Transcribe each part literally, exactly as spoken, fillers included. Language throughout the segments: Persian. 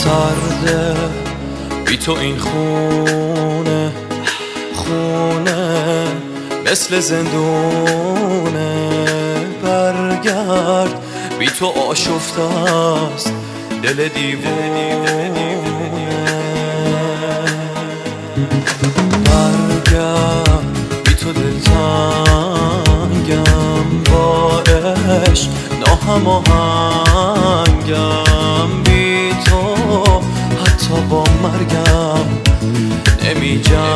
سرده بی تو این خونه خونه مثل زندونه، برگرد بی تو آشفته است دل دیوونه، برگرد بی تو دلتنگم، با عشق ناهماهنگم، بی تو حتی با مرگم نمی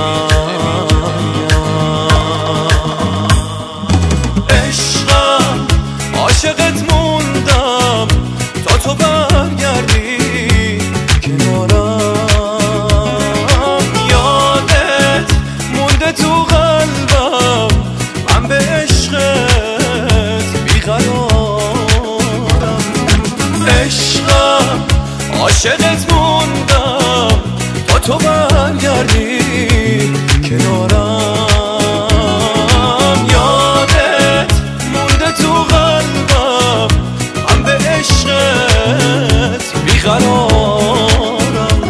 جنگم. عشقم عاشقت موندم تا تو برگردی کنارم، یادت مونده تو قلبم، من به عشقت بیقرارم. عشقم عاشقت موندم تا تو برگردی کنارم، یادت مونده تو قلبم، من به عشقت بیقرارم.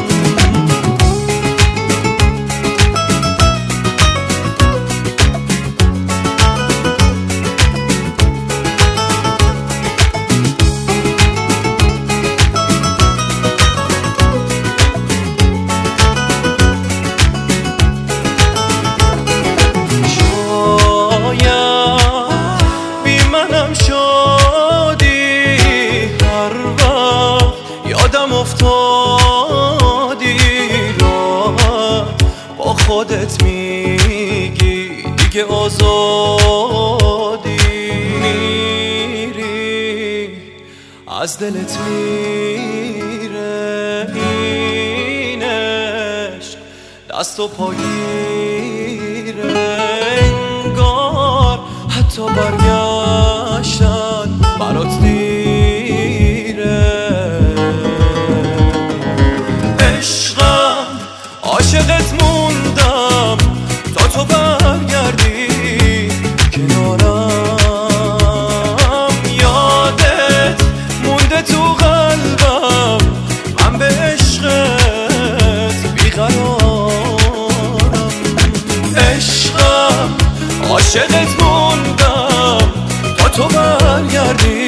افتادی راحت با خودت میگی دیگه آزادی، میری از دلت میره این عشق دست و پاگیره، انگار حتی برگشتن برات دیره. عاشقت موندم تا تو برگردی کنارم، یادت مونده تو قلبم، من به عشقت بیقرارم. عشقم عاشقت موندم تا تو برگردی